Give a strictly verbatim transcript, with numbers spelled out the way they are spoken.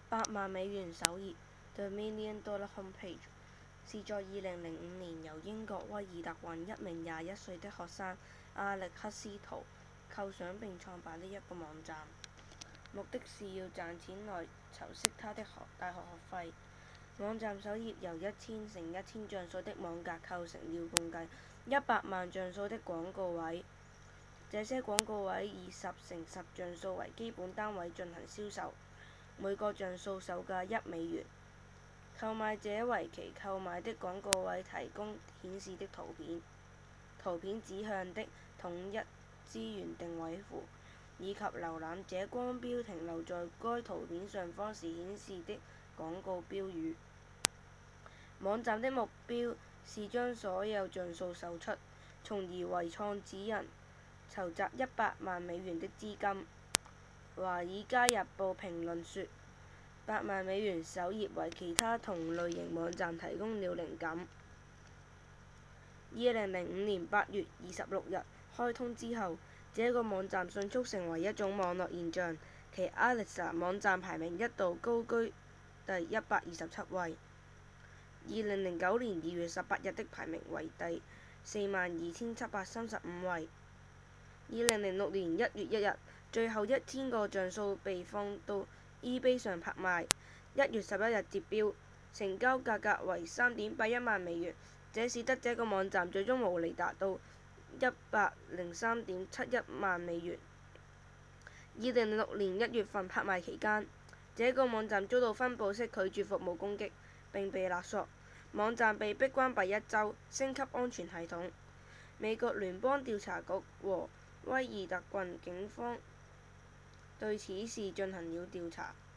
百萬美元首頁 The Million Dollar Homepage 是在二零零五年由英國威爾特郡一名廿一歲的學生阿力克斯圖構想並創辦的一個網站，目的是要賺錢來籌息他的學大學學費。網站首頁由一千乘一千像素的網格構成了共計一百萬像素的廣告位，這些廣告位以十乘十像素為基本單位進行銷售，每個像素售價一美元。購買者為其購買的廣告位提供顯示的圖片、圖片指向的統一資源定位符，以及瀏覽者光標停留在該圖片上方時顯示的廣告標語。網站的目標是將所有像素售出，從而為創始人籌集一百萬美元的資金。華爾街日報評論說，百萬美元首頁為其他同類型網站提供了靈感。二零零五年八月二十六日開通之後，這個網站迅速成為一種網絡現象，其 Alexa 網站排名一度高居第一百二十七位。二零零九年二月十八日的排名為第四萬二千七百三十五位。二零零六年一月一日，最後一千個像素被放到 eBay 上拍賣，一月十一日截標，成交價格為三點八一萬美元，這使得這個網站最終毛利達到一百零三點七一萬美元。二零零六年一月份拍賣期間，這個網站遭到分布式拒絕服務攻擊並被勒索，網站被迫關閉一週，升級安全系統。美國聯邦調查局和威爾特郡警方對此事進行了調查。